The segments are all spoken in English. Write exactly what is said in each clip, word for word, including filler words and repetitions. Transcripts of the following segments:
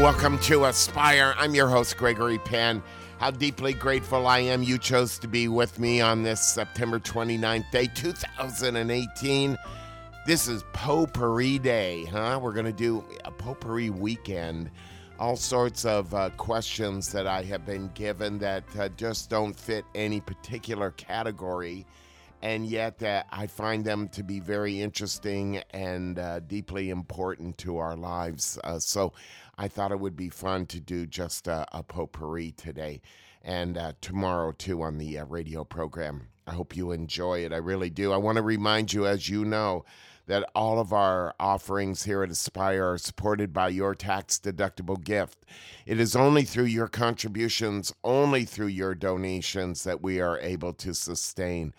welcome to Aspire. I'm your host, Gregory Penn. How deeply grateful I am you chose to be with me on this September twenty-ninth day, two thousand eighteen. This is Potpourri Day, huh? We're going to do a Potpourri weekend. All sorts of uh, questions that I have been given that uh, just don't fit any particular category. And yet uh, I find them to be very interesting and uh, deeply important to our lives. Uh, so I thought it would be fun to do just a, a potpourri today and uh, tomorrow, too, on the uh, radio program. I hope you enjoy it. I really do. I want to remind you, as you know, that all of our offerings here at Aspire are supported by your tax-deductible gift. It is only through your contributions, only through your donations that we are able to sustain.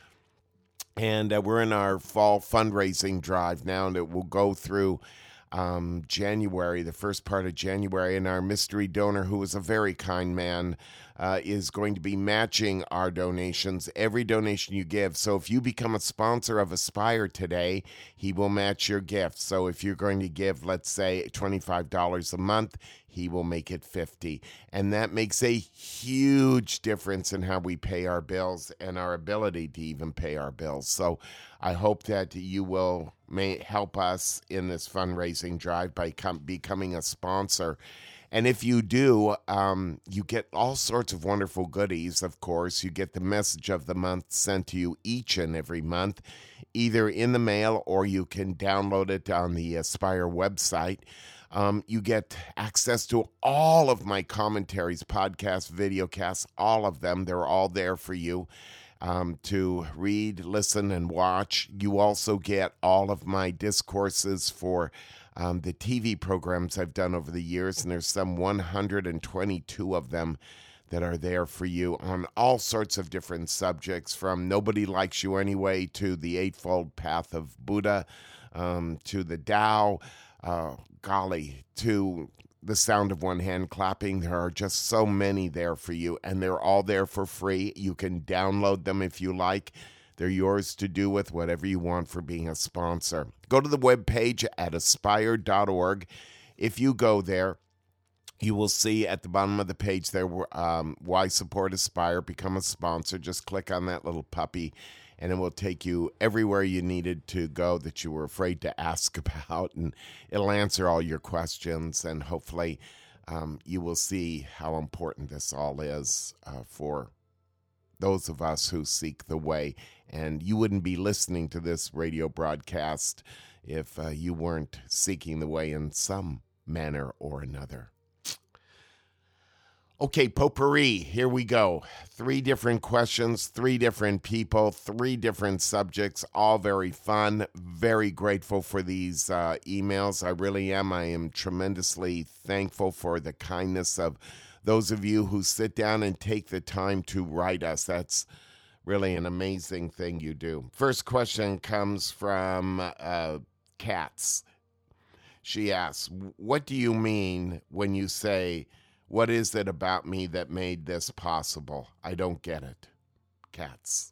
And uh, we're in our fall fundraising drive now that will go through um, January, the first part of January. And our mystery donor, who is a very kind man, uh, is going to be matching our donations, every donation you give. So if you become a sponsor of Aspire today, he will match your gift. So if you're going to give, let's say, twenty-five dollars a month, he will make it fifty dollars. And that makes a huge difference in how we pay our bills and our ability to even pay our bills. So I hope that you will may help us in this fundraising drive by com- becoming a sponsor. And if you do, um, you get all sorts of wonderful goodies, of course. You get the message of the month sent to you each and every month, either in the mail or you can download it on the Aspire website. Um, you get access to all of my commentaries, podcasts, videocasts, all of them. They're all there for you um, to read, listen, and watch. You also get all of my discourses for um, the T V programs I've done over the years, and there's some one hundred twenty-two of them that are there for you on all sorts of different subjects, from Nobody Likes You Anyway to the Eightfold Path of Buddha, um, to the Tao, uh, golly, to the sound of one hand clapping. There are just so many there for you, and they're all there for free. You can download them if you like. They're yours to do with whatever you want for being a sponsor. Go to the webpage at aspire dot org. If you go there, you will see at the bottom of the page there, um, why support Aspire, become a sponsor. Just click on that little puppy, and it will take you everywhere you needed to go that you were afraid to ask about, and it'll answer all your questions, and hopefully um, you will see how important this all is uh, for those of us who seek the way. And you wouldn't be listening to this radio broadcast if uh, you weren't seeking the way in some manner or another. Okay, potpourri, here we go. Three different questions, three different people, three different subjects, all very fun. Very grateful for these uh, emails. I really am. I am tremendously thankful for the kindness of those of you who sit down and take the time to write us. That's really an amazing thing you do. First question comes from uh, Katz. She asks, what do you mean when you say, what is it about me that made this possible? I don't get it. Katz.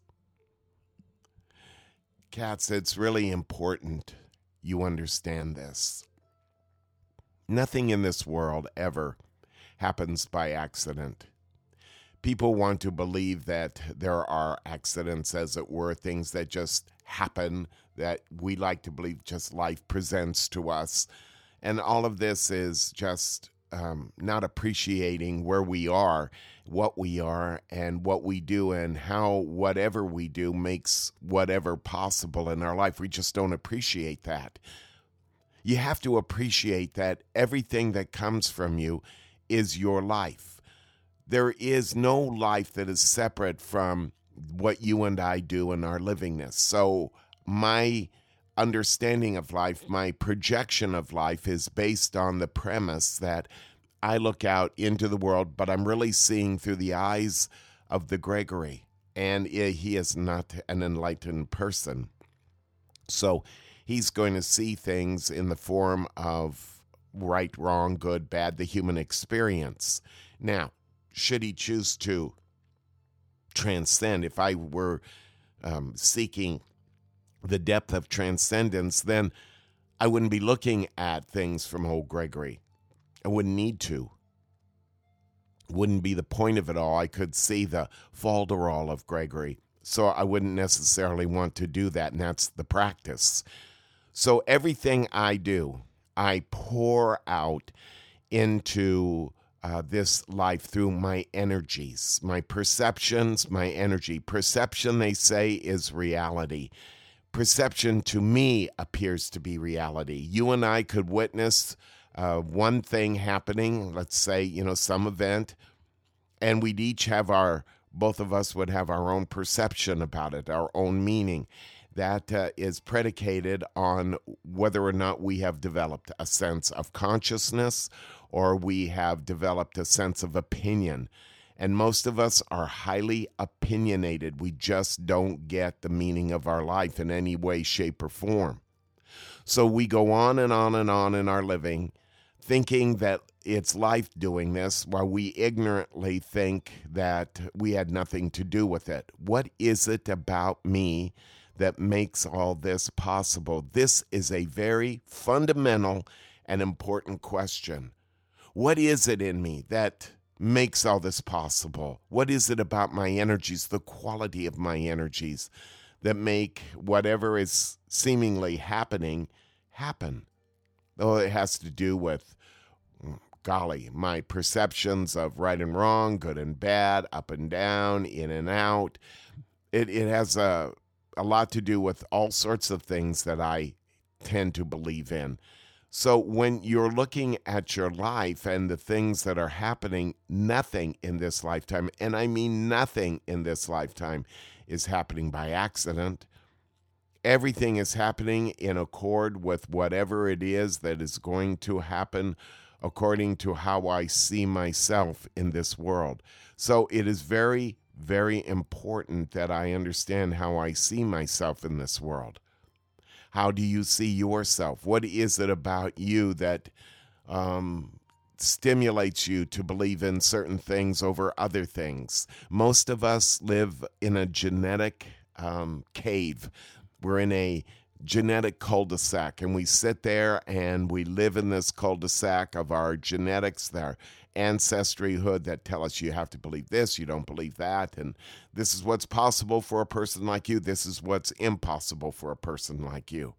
Katz, it's really important you understand this. Nothing in this world ever happens by accident. People want to believe that there are accidents, as it were, things that just happen, that we like to believe just life presents to us. And all of this is just um, not appreciating where we are, what we are, and what we do, and how whatever we do makes whatever possible in our life. We just don't appreciate that. You have to appreciate that everything that comes from you is your life. There is no life that is separate from what you and I do in our livingness. So my understanding of life, my projection of life is based on the premise that I look out into the world, but I'm really seeing through the eyes of the Gregory, and he is not an enlightened person. So he's going to see things in the form of right, wrong, good, bad, the human experience. Now, should he choose to transcend, if I were um, seeking the depth of transcendence, then I wouldn't be looking at things from old Gregory. I wouldn't need to. Wouldn't be the point of it all. I could see the falderall of Gregory. So I wouldn't necessarily want to do that, and that's the practice. So everything I do, I pour out into uh, this life through my energies, my perceptions, my energy. Perception, they say, is reality. Perception to me appears to be reality. You and I could witness uh, one thing happening, let's say, you know, some event, and we'd each have our, both of us would have our own perception about it, our own meaning. That uh, is predicated on whether or not we have developed a sense of consciousness or we have developed a sense of opinion. And most of us are highly opinionated. We just don't get the meaning of our life in any way, shape, or form. So we go on and on and on in our living, thinking that it's life doing this, while we ignorantly think that we had nothing to do with it. What is it about me that makes all this possible? This is a very fundamental and important question. What is it in me that makes all this possible? What is it about my energies, the quality of my energies, that make whatever is seemingly happening happen? Oh, it has to do with, golly, my perceptions of right and wrong, good and bad, up and down, in and out. It it has a a lot to do with all sorts of things that I tend to believe in. So when you're looking at your life and the things that are happening, nothing in this lifetime, and I mean nothing in this lifetime, is happening by accident. Everything is happening in accord with whatever it is that is going to happen according to how I see myself in this world. So it is very, very important that I understand how I see myself in this world. How do you see yourself? What is it about you that um, stimulates you to believe in certain things over other things? Most of us live in a genetic um, cave. We're in a genetic cul-de-sac, and we sit there and we live in this cul-de-sac of our genetics, our ancestryhood that tell us you have to believe this, you don't believe that, and this is what's possible for a person like you, this is what's impossible for a person like you.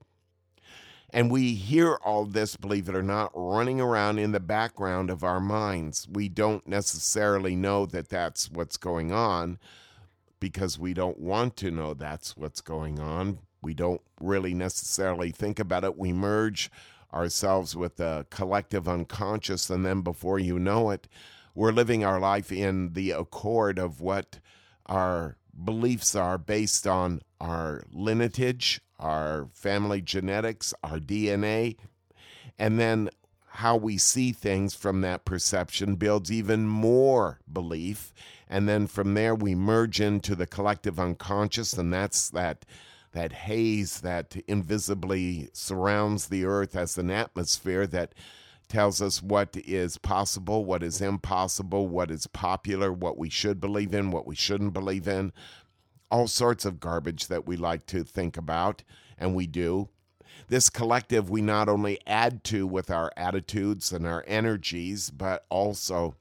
And we hear all this, believe it or not, running around in the background of our minds. We don't necessarily know that that's what's going on because we don't want to know that's what's going on. We don't really necessarily think about it. We merge ourselves with the collective unconscious, and then before you know it, we're living our life in the accord of what our beliefs are based on our lineage, our family genetics, our D N A, and then how we see things from that perception builds even more belief, and then from there we merge into the collective unconscious, and that's that that haze that invisibly surrounds the earth as an atmosphere that tells us what is possible, what is impossible, what is popular, what we should believe in, what we shouldn't believe in, all sorts of garbage that we like to think about, and we do. This collective we not only add to with our attitudes and our energies, but also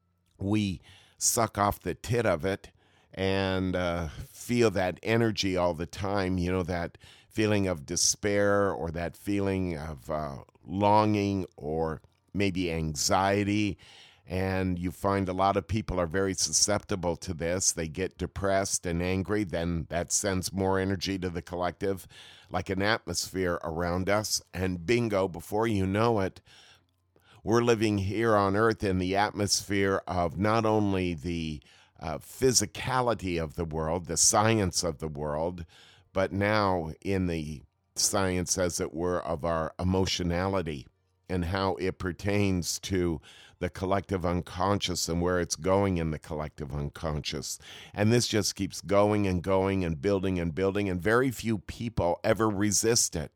we suck off the tit of it and uh, feel that energy all the time, you know, that feeling of despair or that feeling of uh, longing or maybe anxiety. And you find a lot of people are very susceptible to this. They get depressed and angry, then that sends more energy to the collective, like an atmosphere around us. And bingo, before you know it, we're living here on Earth in the atmosphere of not only the Uh, physicality of the world, the science of the world, but now in the science, as it were, of our emotionality and how it pertains to the collective unconscious and where it's going in the collective unconscious. And this just keeps going and going and building and building, and very few people ever resist it.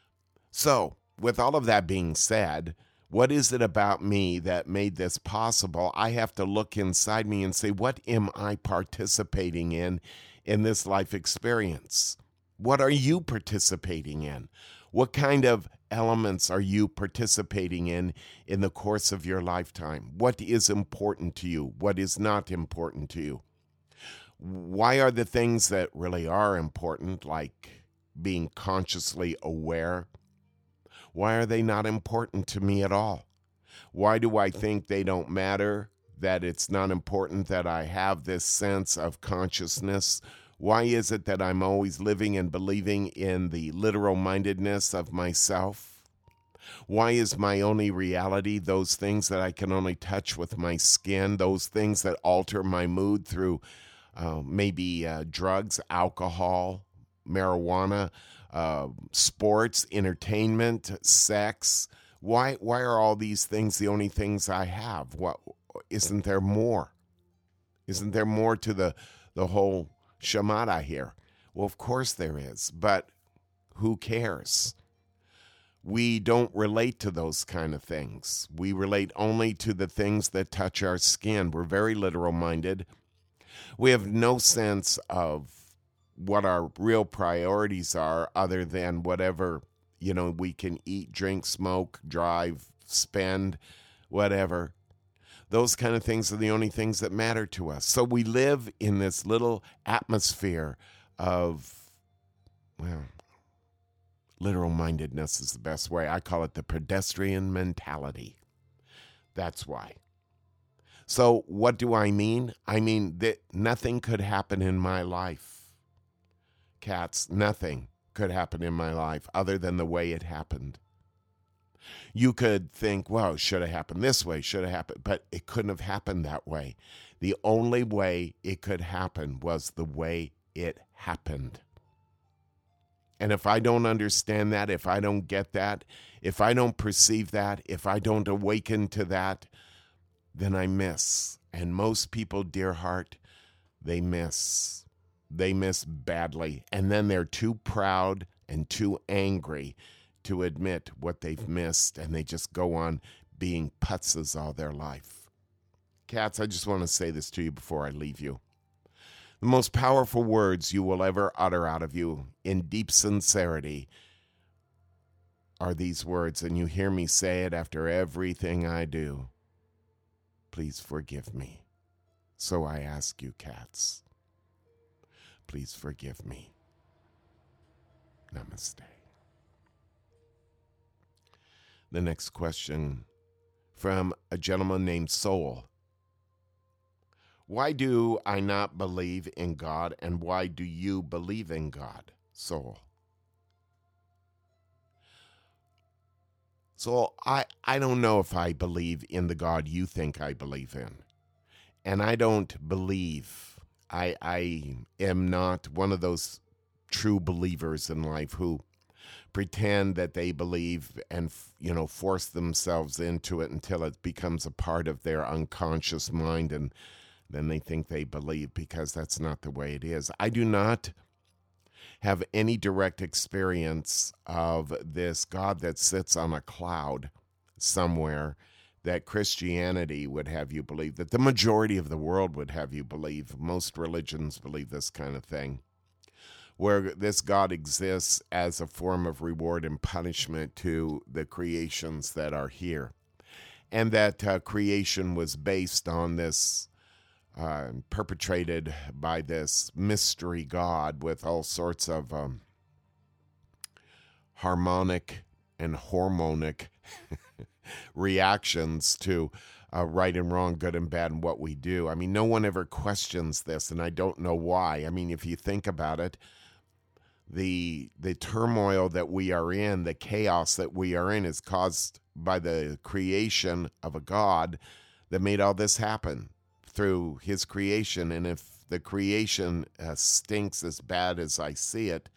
So, with all of that being said, what is it about me that made this possible? I have to look inside me and say, what am I participating in in this life experience? What are you participating in? What kind of elements are you participating in in the course of your lifetime? What is important to you? What is not important to you? Why are the things that really are important, like being consciously aware, why are they not important to me at all? Why do I think they don't matter, that it's not important that I have this sense of consciousness? Why is it that I'm always living and believing in the literal mindedness of myself? Why is my only reality those things that I can only touch with my skin, those things that alter my mood through uh, maybe uh, drugs, alcohol, marijuana, uh, sports, entertainment, sex? Why why are all these things the only things I have? What isn't there more? Isn't there more to the the whole shamatha here? Well, of course there is, but who cares? We don't relate to those kind of things. We relate only to the things that touch our skin. We're very literal-minded. We have no sense of what our real priorities are other than whatever, you know, we can eat, drink, smoke, drive, spend, whatever. Those kind of things are the only things that matter to us. So we live in this little atmosphere of, well, literal-mindedness is the best way. I call it the pedestrian mentality. That's why. So what do I mean? I mean that nothing could happen in my life. Cats, nothing could happen in my life other than the way it happened. You could think, well, should have happened this way, should have happened, but it couldn't have happened that way. The only way it could happen was the way it happened. And if I don't understand that, if I don't get that, if I don't perceive that, if I don't awaken to that, then I miss. And most people, dear heart, they miss. They miss badly. And then they're too proud and too angry to admit what they've missed, and they just go on being putzes all their life. Cats, I just want to say this to you before I leave you. The most powerful words you will ever utter out of you in deep sincerity are these words, and you hear me say it after everything I do. Please forgive me. So I ask you, cats, please forgive me. Namaste. The next question from a gentleman named Soul. Why do I not believe in God, and why do you believe in God, Soul? So I, I don't know if I believe in the God you think I believe in. And I don't believe, I, I am not one of those true believers in life who pretend that they believe and, you know, force themselves into it until it becomes a part of their unconscious mind, and then they think they believe, because that's not the way it is. I do not have any direct experience of this God that sits on a cloud somewhere that Christianity would have you believe, that the majority of the world would have you believe. Most religions believe this kind of thing, where this God exists as a form of reward and punishment to the creations that are here. And that uh, creation was based on this, uh, perpetrated by this mystery God with all sorts of um, harmonic and hormonic reactions to uh, right and wrong, good and bad, and what we do. I mean, no one ever questions this, and I don't know why. I mean, if you think about it, the the turmoil that we are in, the chaos that we are in, is caused by the creation of a God that made all this happen through his creation. And if the creation uh, stinks as bad as I see it,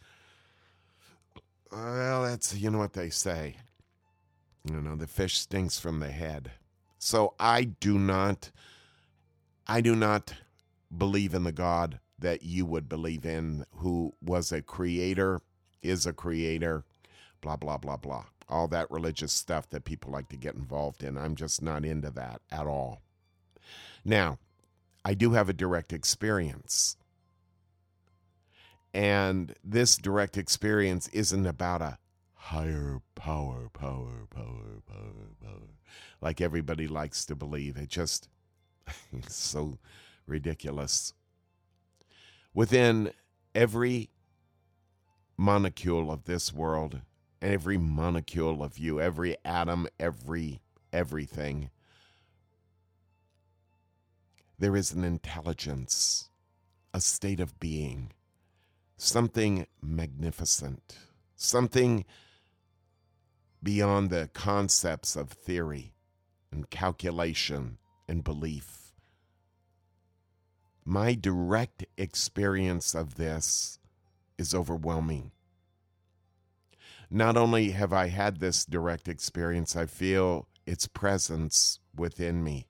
well, that's, you know what they say. You know, the fish stinks from the head. So I do not, I do not believe in the God that you would believe in, who was a creator, is a creator, blah, blah, blah, blah. All that religious stuff that people like to get involved in. I'm just not into that at all. Now, I do have a direct experience. And this direct experience isn't about a higher power, power, power, power, power, like everybody likes to believe. It just, it's so ridiculous. Within every molecule of this world, and every molecule of you, every atom, every everything, there is an intelligence, a state of being, something magnificent, something beyond the concepts of theory and calculation and belief. My direct experience of this is overwhelming. Not only have I had this direct experience, I feel its presence within me.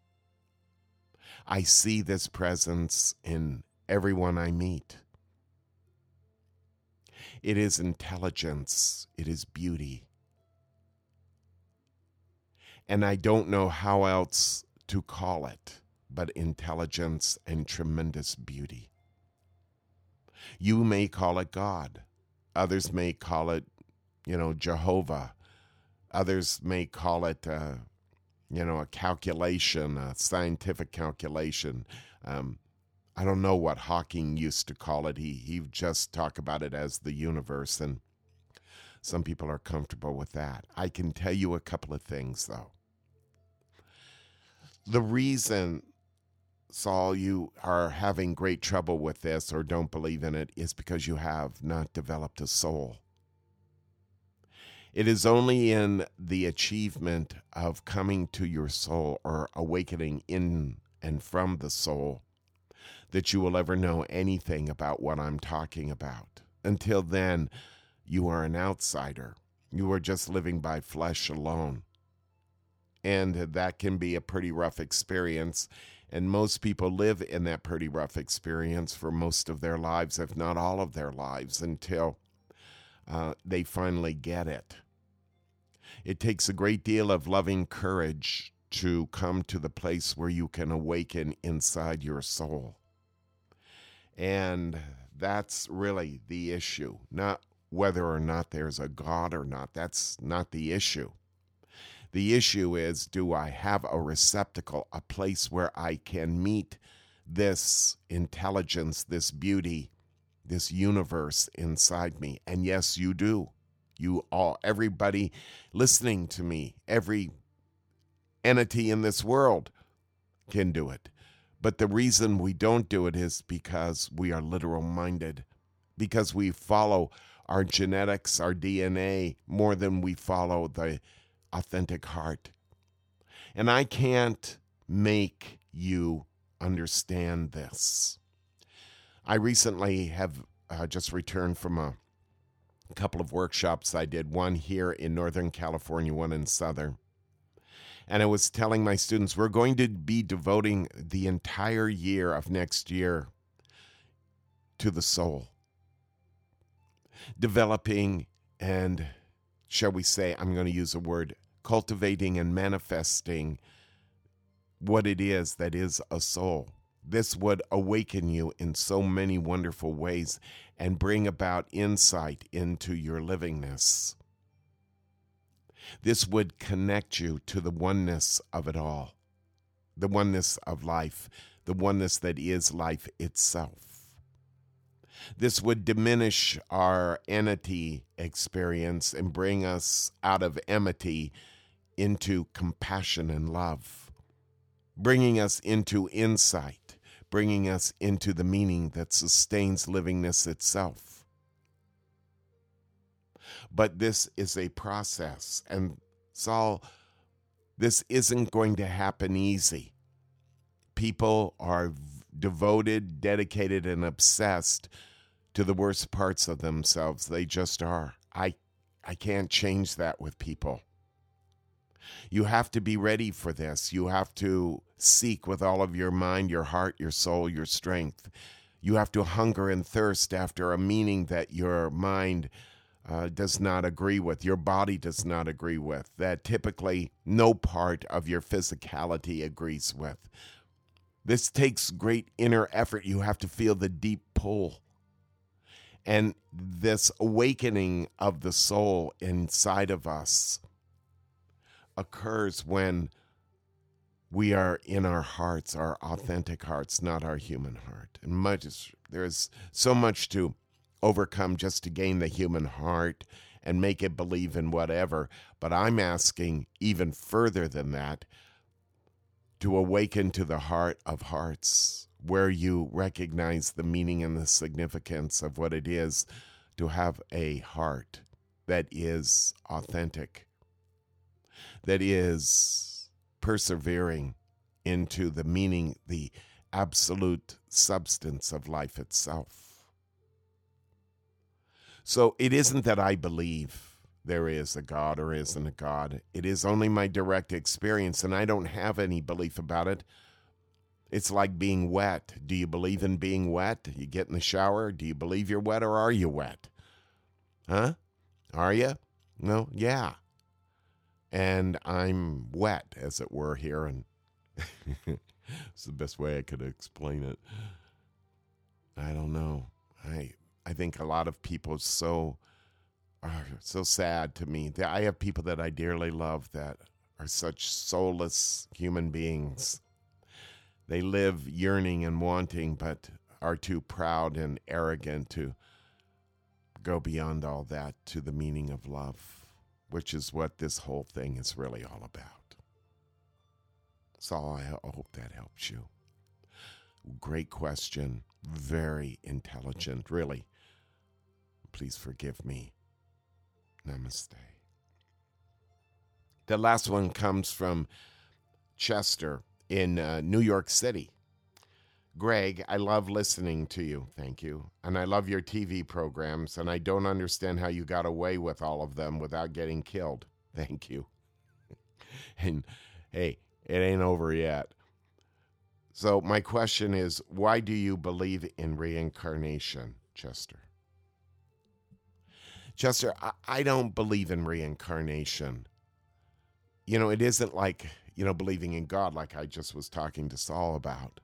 I see this presence in everyone I meet. It is intelligence. It is beauty. And I don't know how else to call it but intelligence and tremendous beauty. You may call it God. Others may call it, you know, Jehovah. Others may call it, uh, you know, a calculation, a scientific calculation. Um, I don't know what Hawking used to call it. He he just talked about it as the universe, and some people are comfortable with that. I can tell you a couple of things, though. The reason, Saul, you are having great trouble with this or don't believe in it is because you have not developed a soul. It is only in the achievement of coming to your soul or awakening in and from the soul that you will ever know anything about what I'm talking about. Until then, you are an outsider. You are just living by flesh alone. And that can be a pretty rough experience. And most people live in that pretty rough experience for most of their lives, if not all of their lives, until uh, they finally get it. It takes a great deal of loving courage to come to the place where you can awaken inside your soul. And that's really the issue, not whether or not there's a God or not. That's not the issue. The issue is, do I have a receptacle, a place where I can meet this intelligence, this beauty, this universe inside me? And yes, you do. You all, everybody listening to me, every entity in this world can do it. But the reason we don't do it is because we are literal minded, because we follow our genetics, our D N A, more than we follow the authentic heart. And I can't make you understand this. I recently have uh, just returned from a couple of workshops I did, one here in Northern California, one in Southern. And I was telling my students, we're going to be devoting the entire year of next year to the soul. Developing and, shall we say, I'm going to use a word, cultivating and manifesting what it is that is a soul. This would awaken you in so many wonderful ways and bring about insight into your livingness. This would connect you to the oneness of it all, the oneness of life, the oneness that is life itself. This would diminish our entity experience and bring us out of enmity into compassion and love, bringing us into insight, bringing us into the meaning that sustains livingness itself. But this is a process, and Saul, this isn't going to happen easy. People are devoted, dedicated, and obsessed to the worst parts of themselves. They just are. I, I can't change that with people. You have to be ready for this. You have to seek with all of your mind, your heart, your soul, your strength. You have to hunger and thirst after a meaning that your mind uh, does not agree with, your body does not agree with, that typically no part of your physicality agrees with. This takes great inner effort. You have to feel the deep pull. And this awakening of the soul inside of us occurs when we are in our hearts, our authentic hearts, not our human heart. And much there's so much to overcome just to gain the human heart and make it believe in whatever. But I'm asking even further than that, to awaken to the heart of hearts, where you recognize the meaning and the significance of what it is to have a heart that is authentic, that is persevering into the meaning, the absolute substance of life itself. So it isn't that I believe there is a God or isn't a God. It is only my direct experience, and I don't have any belief about it. It's like being wet. Do you believe in being wet? You get in the shower. Do you believe you're wet, or are you wet? Huh? Are you? No? Yeah. And I'm wet, as it were, here, and it's the best way I could explain it. I don't know. I I think a lot of people so are so sad to me. I have people that I dearly love that are such soulless human beings. They live yearning and wanting, but are too proud and arrogant to go beyond all that to the meaning of love, which is what this whole thing is really all about. So I hope that helps you. Great question. Very intelligent, really. Please forgive me. Namaste. The last one comes from Chester in uh, New York City. Greg, I love listening to you. Thank you. And I love your T V programs, and I don't understand how you got away with all of them without getting killed. Thank you. And hey, it ain't over yet. So my question is, why do you believe in reincarnation, Chester? Chester, I, I don't believe in reincarnation. You know, it isn't like, you know, believing in God like I just was talking to Saul about.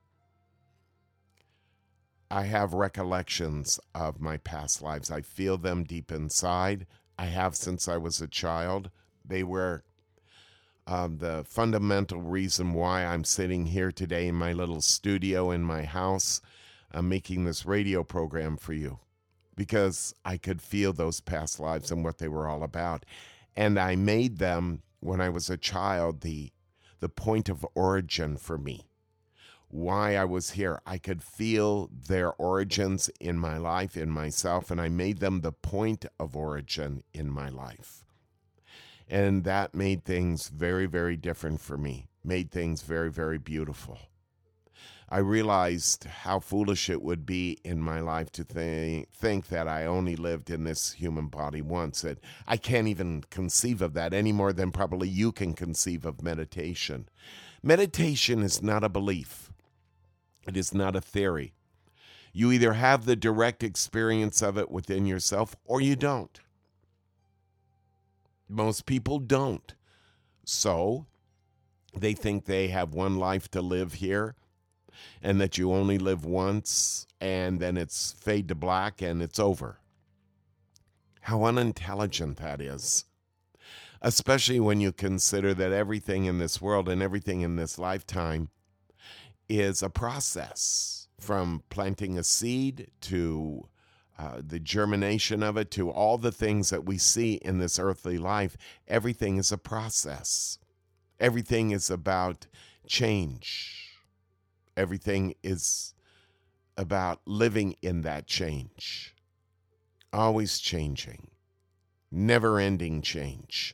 I have recollections of my past lives. I feel them deep inside. I have since I was a child. They were um, the fundamental reason why I'm sitting here today in my little studio in my house, uh, making this radio program for you. Because I could feel those past lives and what they were all about. And I made them, when I was a child, the the point of origin for me. Why I was here. I could feel their origins in my life, in myself, and I made them the point of origin in my life. And that made things very, very different for me. Made things very, very beautiful. I realized how foolish it would be in my life to th- think that I only lived in this human body once. That I can't even conceive of that any more than probably you can conceive of meditation. Meditation is not a belief. It is not a theory. You either have the direct experience of it within yourself or you don't. Most people don't. So they think they have one life to live here, and that you only live once, and then it's fade to black, and it's over. How unintelligent that is. Especially when you consider that everything in this world and everything in this lifetime is a process. From planting a seed to uh, the germination of it to all the things that we see in this earthly life, everything is a process. Everything is about change. Everything is about living in that change. Always changing. Never-ending change.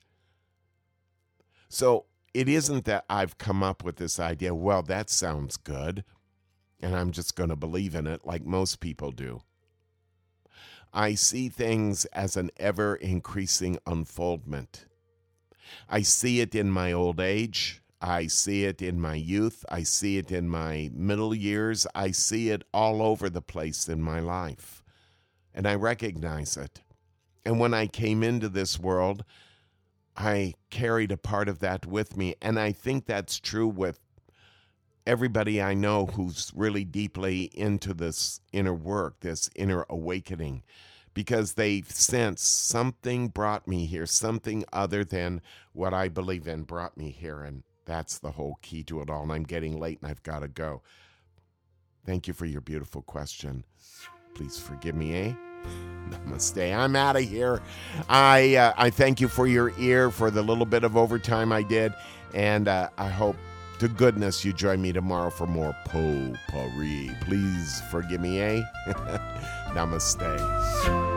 So it isn't that I've come up with this idea, well, that sounds good, and I'm just going to believe in it like most people do. I see things as an ever-increasing unfoldment. I see it in my old age. I see it in my youth. I see it in my middle years. I see it all over the place in my life. And I recognize it. And when I came into this world, I carried a part of that with me. And I think that's true with everybody I know who's really deeply into this inner work, this inner awakening. because they sense something brought me here, something other than what I believe in brought me here. And that's the whole key to it all. And I'm getting late and I've got to go. Thank you for your beautiful question. Please forgive me, eh? Namaste. I'm out of here. I uh, I thank you for your ear, for the little bit of overtime I did. And uh, I hope to goodness you join me tomorrow for more Potpourri. Please forgive me, eh? Namaste.